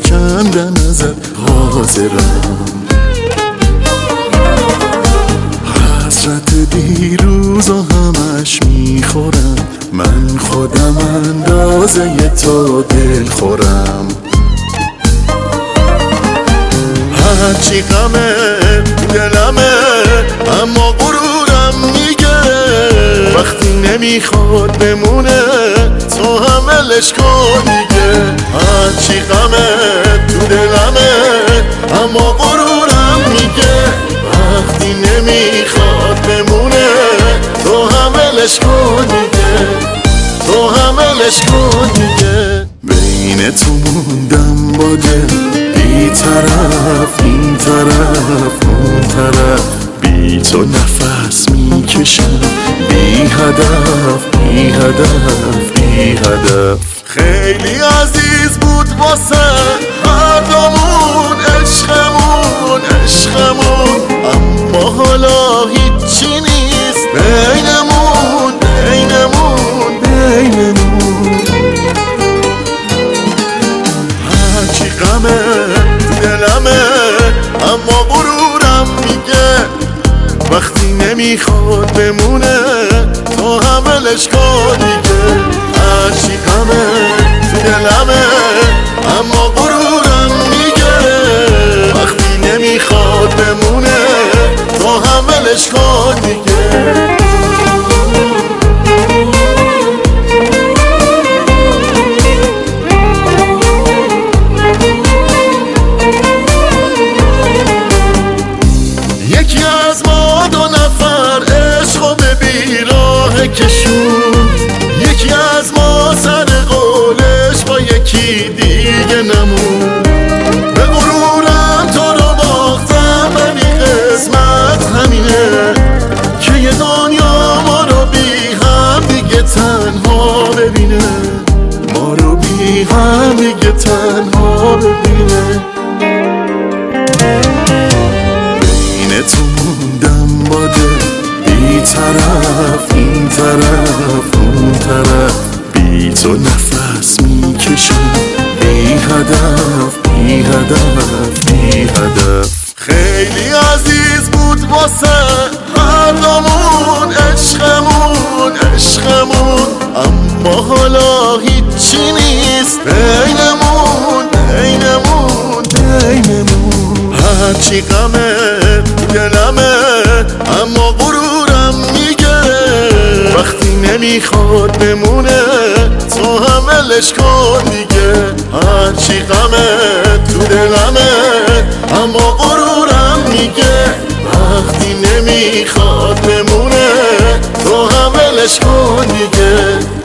کندن ازت حاضرم. حسرت دیروز و همش میخورم، من خودم اندازه تو دل خورم. هرچی غمه دلمه اما غرورم میگه وقتی نمیخواد بمونه تو هم ولش کن دیگه. هرچی غمه تو دلمه اما غرورم میگه وقتی نمیخواد بمونه تو هم ولش کن دیگه، تو هم ولش کن دیگه. بین تو موندم با دل بی طرف این طرف اون طرف، بی تو نفس میکشم بی هدف بی هدف بی هدف. خیلی عزیز بود واسه هر دومون عشقمون عشقمون، اما حالا هیچی نیست بینمون بینمون بینمون. هرچی غمه دلمه اما غرورم میگه وقتی نمیخواد بمونه تو هم ولش کن دیگه. هرچی غمه دلمه اما غرورم میگه وقتی نمیخواد بمونه تو هم ولش کن دیگه. یکی از ما دو نفر عشقو به بیراه کشون، یکی از ما سر قولش با یکی دیگه نمون. به غرورم تو رو باختم ولی قسمت همینه که یه دنیا ما رو بی هم دیگه تنها ببینه، ما رو بی هم دیگه تنها ببینه. تو موندم با دل بی طرف این طرف اون طرف، بی تو نفس میکشم بی هدف بی هدف بی هدف. خیلی عزیز بود واسه هر دومون عشقمون عشقمون، اما حالا هیچی نیست بینمون بینمون بینمون. هرچی غمه دلمه اما غرورم میگه وقتی نمیخواد بمونه تو هم ولش کن دیگه. هرچی غمه تو دلمه اما غرورم میگه وقتی نمیخواد بمونه تو هم ولش کن دیگه.